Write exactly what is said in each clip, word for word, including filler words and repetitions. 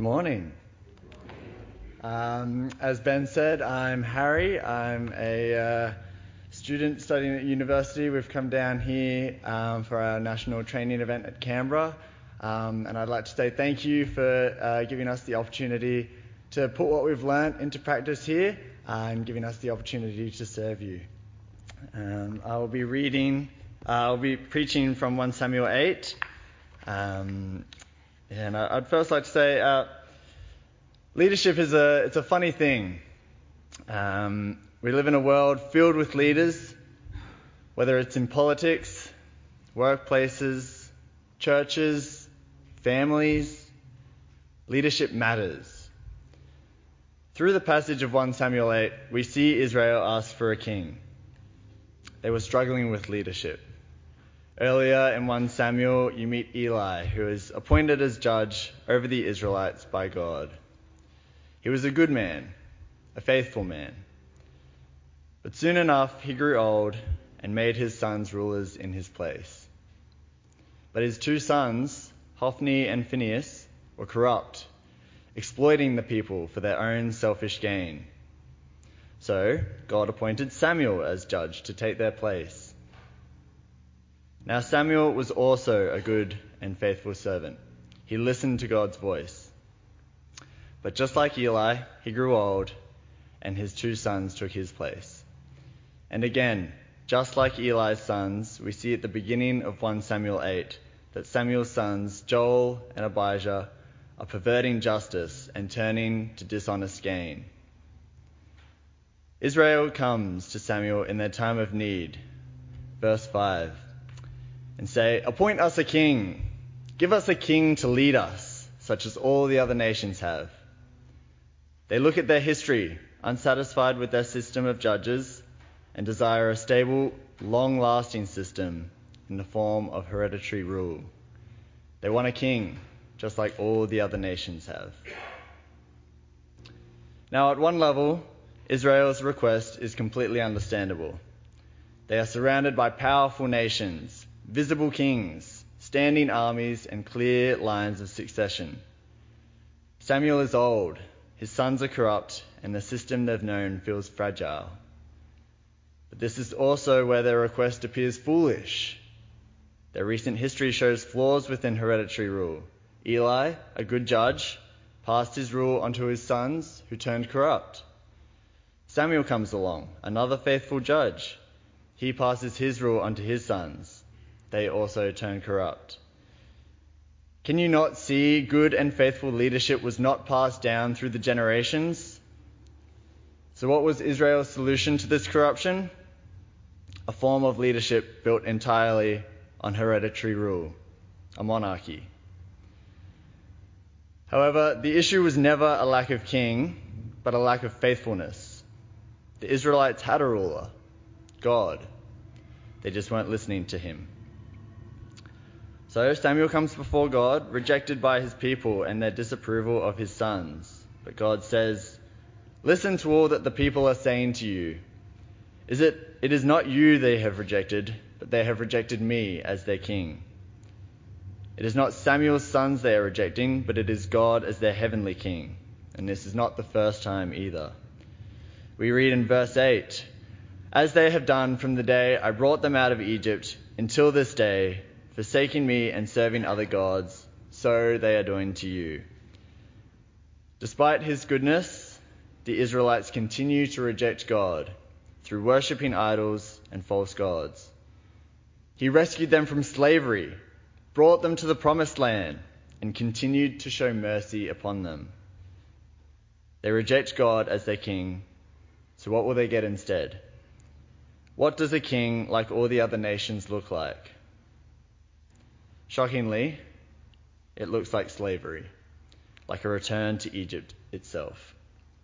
Morning. Um, as Ben said, I'm Harry. I'm a uh, student studying at university. We've come down here um, for our national training event at Canberra, um, and I'd like to say thank you for uh, giving us the opportunity to put what we've learnt into practice here uh, and giving us the opportunity to serve you. Um, I'll be reading, uh, I'll be preaching from First Samuel eight. Um, And I'd first like to say, uh, leadership is a it's a funny thing. Um, we live in a world filled with leaders, whether it's in politics, workplaces, churches, families. Leadership matters. Through the passage of First Samuel eight, we see Israel ask for a king. They were struggling with leadership. Earlier in First Samuel, you meet Eli, who is appointed as judge over the Israelites by God. He was a good man, a faithful man. But soon enough, he grew old and made his sons rulers in his place. But his two sons, Hophni and Phinehas, were corrupt, exploiting the people for their own selfish gain. So God appointed Samuel as judge to take their place. Now Samuel was also a good and faithful servant. He listened to God's voice. But just like Eli, he grew old, and his two sons took his place. And again, just like Eli's sons, we see at the beginning of First Samuel eight that Samuel's sons, Joel and Abijah, are perverting justice and turning to dishonest gain. Israel comes to Samuel in their time of need. Verse five. And say, appoint us a king. Give us a king to lead us, such as all the other nations have. They look at their history, unsatisfied with their system of judges, and desire a stable, long-lasting system in the form of hereditary rule. They want a king, just like all the other nations have. Now, at one level, Israel's request is completely understandable. They are surrounded by powerful nations, visible kings, standing armies, and clear lines of succession. Samuel is old, his sons are corrupt, and the system they've known feels fragile. But this is also where their request appears foolish. Their recent history shows flaws within hereditary rule. Eli, a good judge, passed his rule onto his sons, who turned corrupt. Samuel comes along, another faithful judge. He passes his rule onto his sons. They also turn corrupt. Can you not see good and faithful leadership was not passed down through the generations? So what was Israel's solution to this corruption? A form of leadership built entirely on hereditary rule, a monarchy. However, the issue was never a lack of king, but a lack of faithfulness. The Israelites had a ruler, God. They just weren't listening to him. So Samuel comes before God, rejected by his people and their disapproval of his sons. But God says, listen to all that the people are saying to you. Is it, it is not you they have rejected, but they have rejected me as their king. It is not Samuel's sons they are rejecting, but it is God as their heavenly king. And this is not the first time either. We read in verse eight, as they have done from the day I brought them out of Egypt until this day, forsaking me and serving other gods, so they are doing to you. Despite his goodness, the Israelites continue to reject God through worshipping idols and false gods. He rescued them from slavery, brought them to the promised land, and continued to show mercy upon them. They reject God as their king, so what will they get instead? What does a king like all the other nations look like? Shockingly, it looks like slavery, like a return to Egypt itself.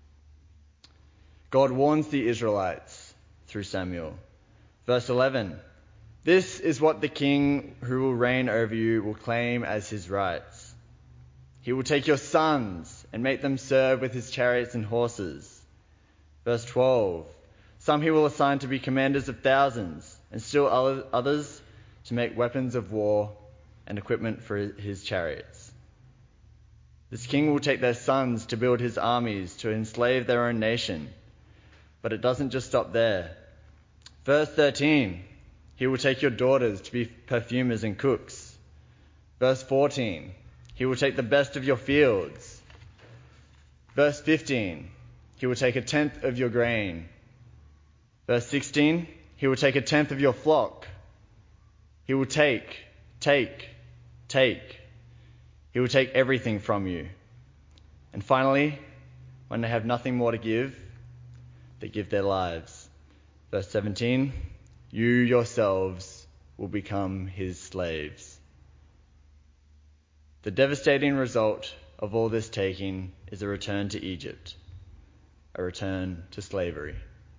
God warns the Israelites through Samuel. Verse eleven, this is what the king who will reign over you will claim as his rights. He will take your sons and make them serve with his chariots and horses. Verse twelve, some he will assign to be commanders of thousands, and still others to make weapons of war and equipment for his chariots. This king will take their sons to build his armies, to enslave their own nation. But it doesn't just stop there. Verse thirteen, he will take your daughters to be perfumers and cooks. Verse fourteen, he will take the best of your fields. Verse fifteen, he will take a tenth of your grain. Verse sixteen, he will take a tenth of your flock. He will take, take, take. He will take everything from you. And finally, when they have nothing more to give, they give their lives. Verse seventeen, you yourselves will become his slaves. The devastating result of all this taking is a return to Egypt, a return to slavery.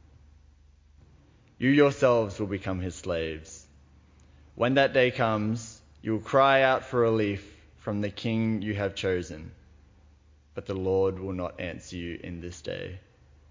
You yourselves will become his slaves. When that day comes, you will cry out for relief from the king you have chosen, but the Lord will not answer you in this day.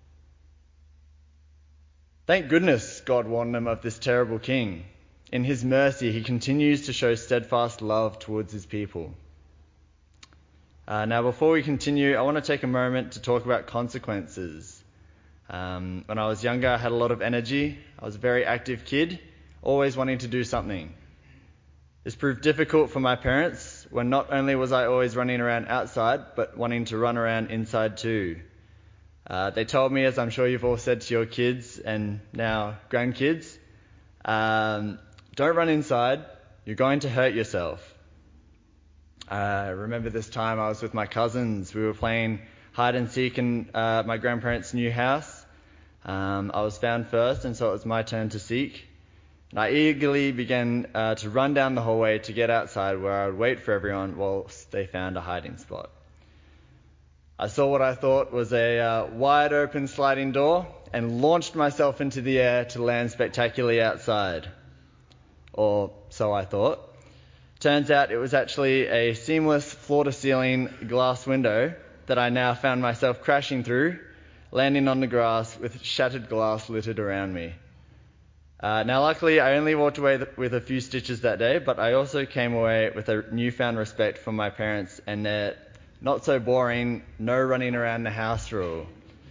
Thank goodness God warned them of this terrible king. In his mercy, he continues to show steadfast love towards his people. Uh, now, before we continue, I want to take a moment to talk about consequences. Um, when I was younger, I had a lot of energy. I was a very active kid, always wanting to do something. This proved difficult for my parents when not only was I always running around outside, but wanting to run around inside too. Uh, they told me, as I'm sure you've all said to your kids and now grandkids, um, don't run inside, you're going to hurt yourself. I uh, remember this time I was with my cousins. We were playing hide and seek in uh, my grandparents' new house. Um, I was found first, and so it was my turn to seek. And I eagerly began uh, to run down the hallway to get outside, where I would wait for everyone whilst they found a hiding spot. I saw what I thought was a uh, wide open sliding door and launched myself into the air to land spectacularly outside. Or so I thought. Turns out it was actually a seamless floor-to-ceiling glass window that I now found myself crashing through, landing on the grass with shattered glass littered around me. Uh, now, luckily, I only walked away th- with a few stitches that day, but I also came away with a newfound respect for my parents and their not-so-boring, no running around the house rule.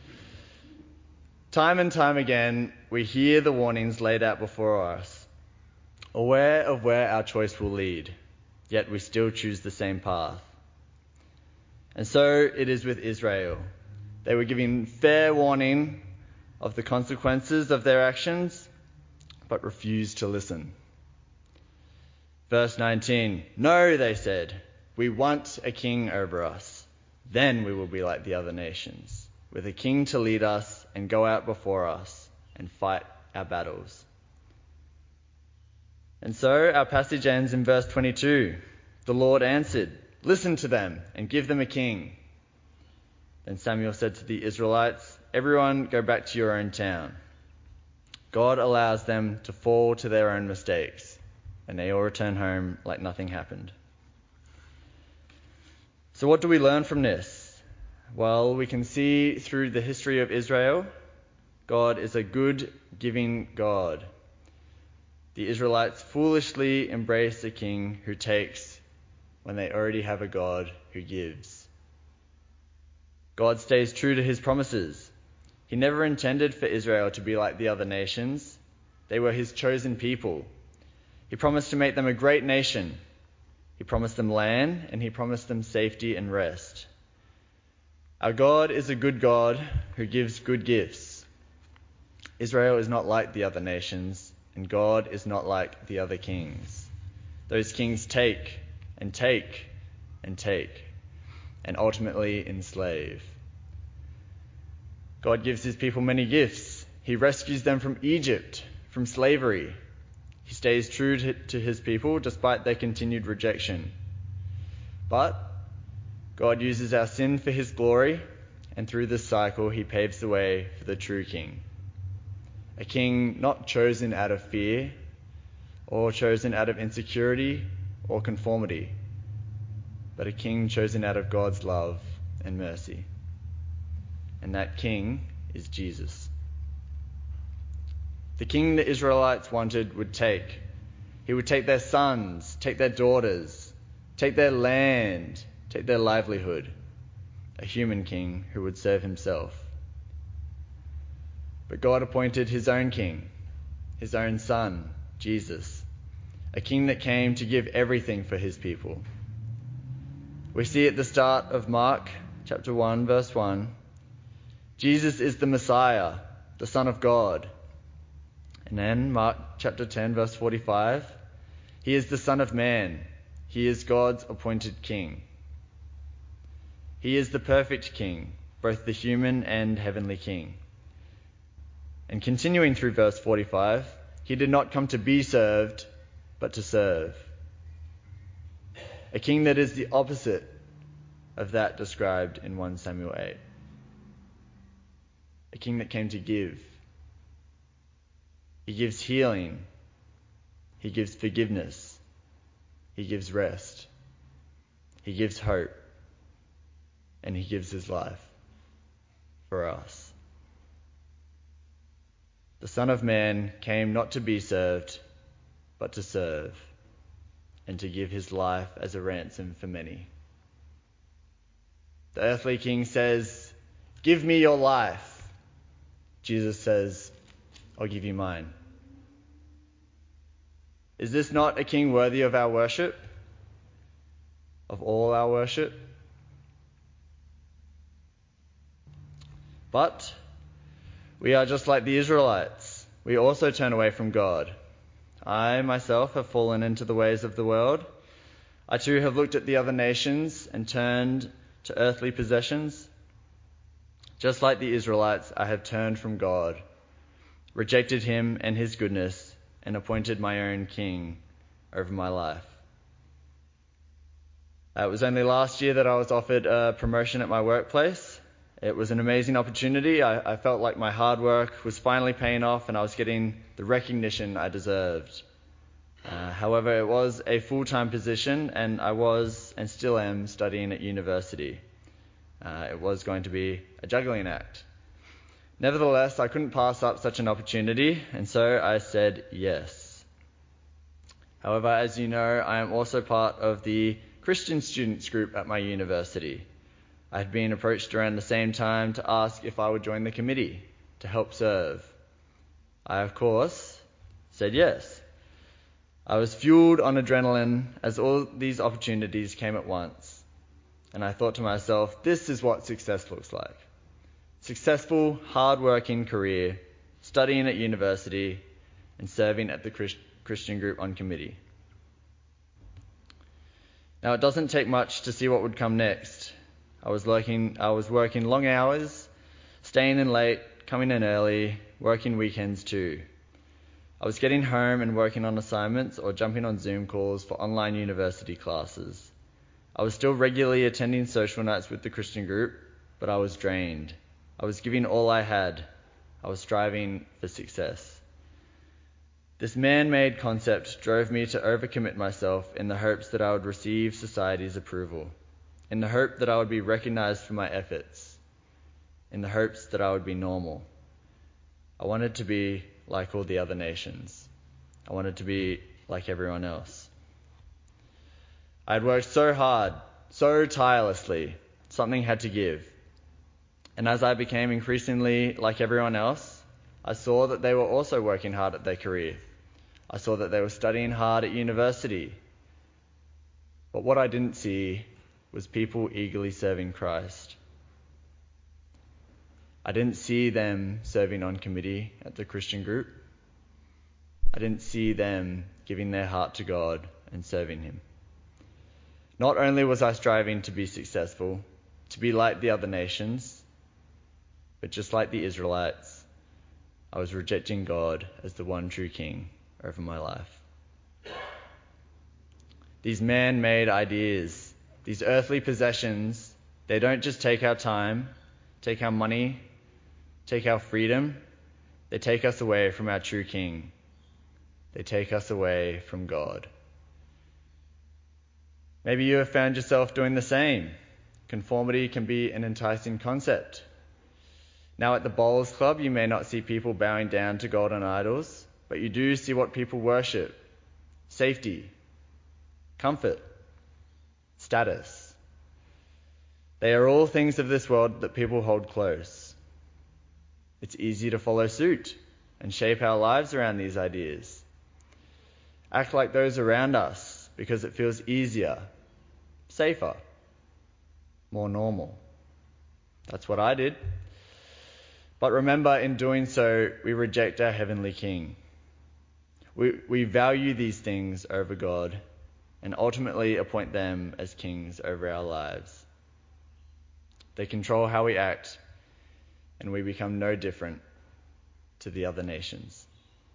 Time and time again, we hear the warnings laid out before us, aware of where our choice will lead, yet we still choose the same path. And so it is with Israel. They were given fair warning of the consequences of their actions, but refused to listen. Verse nineteen, no, they said, we want a king over us. Then we will be like the other nations, with a king to lead us and go out before us and fight our battles. And so our passage ends in verse twenty-two. The Lord answered, listen to them and give them a king. Then Samuel said to the Israelites, everyone go back to your own town. God allows them to fall to their own mistakes, and they all return home like nothing happened. So what do we learn from this? Well, we can see through the history of Israel, God is a good, giving God. The Israelites foolishly embrace a king who takes when they already have a God who gives. God stays true to his promises. He never intended for Israel to be like the other nations. They were his chosen people. He promised to make them a great nation. He promised them land, and he promised them safety and rest. Our God is a good God who gives good gifts. Israel is not like the other nations, and God is not like the other kings. Those kings take and take and take, and ultimately enslave. God gives his people many gifts. He rescues them from Egypt, from slavery. He stays true to, to his people despite their continued rejection. But God uses our sin for his glory, and through this cycle he paves the way for the true king. A king not chosen out of fear, or chosen out of insecurity or conformity, but a king chosen out of God's love and mercy. And that king is Jesus. The king the Israelites wanted would take. He would take their sons, take their daughters, take their land, take their livelihood, a human king who would serve himself. But God appointed his own king, his own son, Jesus, a king that came to give everything for his people. We see at the start of Mark chapter one, verse one, Jesus is the Messiah, the Son of God. And then Mark chapter ten, verse forty-five, he is the Son of Man. He is God's appointed king. He is the perfect king, both the human and heavenly king. And continuing through verse forty-five, he did not come to be served, but to serve. A king that is the opposite of that described in First Samuel eight. A king that came to give. He gives healing. He gives forgiveness. He gives rest. He gives hope. And he gives his life for us. The Son of Man came not to be served, but to serve, and to give his life as a ransom for many. The earthly king says, "Give me your life." Jesus says, "I'll give you mine." Is this not a king worthy of our worship? Of all our worship? But we are just like the Israelites. We also turn away from God. I myself have fallen into the ways of the world. I too have looked at the other nations and turned to earthly possessions. Just like the Israelites, I have turned from God, rejected him and his goodness, and appointed my own king over my life. Uh, it was only last year that I was offered a promotion at my workplace. It was an amazing opportunity. I, I felt like my hard work was finally paying off and I was getting the recognition I deserved. Uh, however, it was a full-time position and I was and still am studying at university. Uh, it was going to be a juggling act. Nevertheless, I couldn't pass up such an opportunity, and so I said yes. However, as you know, I am also part of the Christian students group at my university. I had been approached around the same time to ask if I would join the committee to help serve. I, of course, said yes. I was fueled on adrenaline as all these opportunities came at once. And I thought to myself, this is what success looks like. Successful, hard-working career, studying at university, and serving at the Christ- Christian group on committee. Now, it doesn't take much to see what would come next. I was working, I was working long hours, staying in late, coming in early, working weekends too. I was getting home and working on assignments or jumping on Zoom calls for online university classes. I was still regularly attending social nights with the Christian group, but I was drained. I was giving all I had. I was striving for success. This man-made concept drove me to overcommit myself in the hopes that I would receive society's approval, in the hope that I would be recognized for my efforts, in the hopes that I would be normal. I wanted to be like all the other nations. I wanted to be like everyone else. I had worked so hard, so tirelessly, something had to give. And as I became increasingly like everyone else, I saw that they were also working hard at their career. I saw that they were studying hard at university. But what I didn't see was people eagerly serving Christ. I didn't see them serving on committee at the Christian group. I didn't see them giving their heart to God and serving him. Not only was I striving to be successful, to be like the other nations, but just like the Israelites, I was rejecting God as the one true king over my life. These man-made ideas, these earthly possessions, they don't just take our time, take our money, take our freedom. They take us away from our true king. They take us away from God. Maybe you have found yourself doing the same. Conformity can be an enticing concept. Now at the Bowls Club, you may not see people bowing down to golden idols, but you do see what people worship: safety, comfort, status. They are all things of this world that people hold close. It's easy to follow suit and shape our lives around these ideas. Act like those around us because it feels easier, safer, more normal. That's what I did. But remember, in doing so, we reject our heavenly King. We, we value these things over God and ultimately appoint them as kings over our lives. They control how we act, and we become no different to the other nations.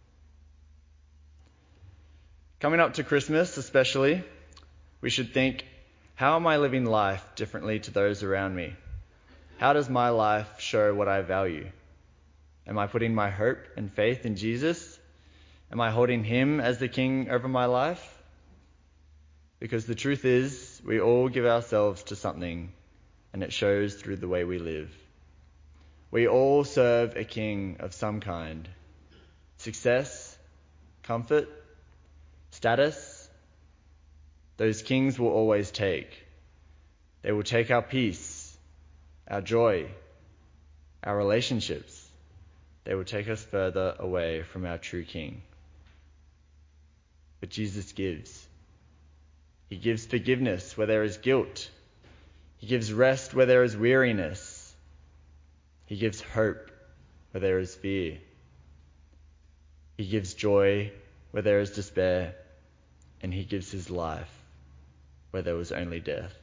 Coming up to Christmas especially, we should think, how am I living life differently to those around me? How does my life show what I value? Am I putting my hope and faith in Jesus? Am I holding him as the king over my life? Because the truth is, we all give ourselves to something, and it shows through the way we live. We all serve a king of some kind. Success, comfort, status, those kings will always take. They will take our peace, our joy, our relationships. They will take us further away from our true King. But Jesus gives. He gives forgiveness where there is guilt. He gives rest where there is weariness. He gives hope where there is fear. He gives joy where there is despair. And he gives his life where there was only death.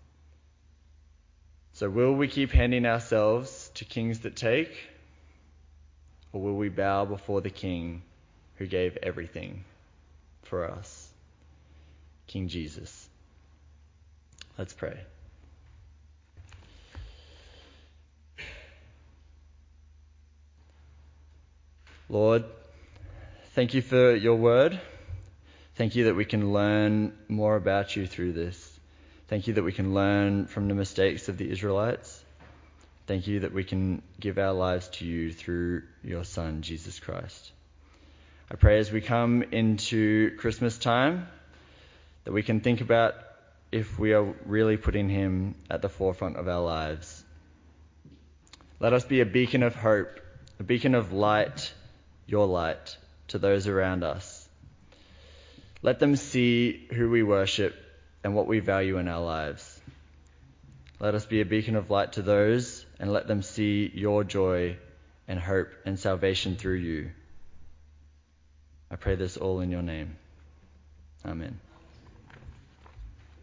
So will we keep handing ourselves to kings that take? Or will we bow before the King who gave everything for us? King Jesus. Let's pray. Lord, thank you for your word. Thank you that we can learn more about you through this. Thank you that we can learn from the mistakes of the Israelites. Thank you that we can give our lives to you through your Son, Jesus Christ. I pray as we come into Christmas time that we can think about if we are really putting him at the forefront of our lives. Let us be a beacon of hope, a beacon of light, your light, to those around us. Let them see who we worship and what we value in our lives. Let us be a beacon of light to those and let them see your joy and hope and salvation through you. I pray this all in your name. Amen.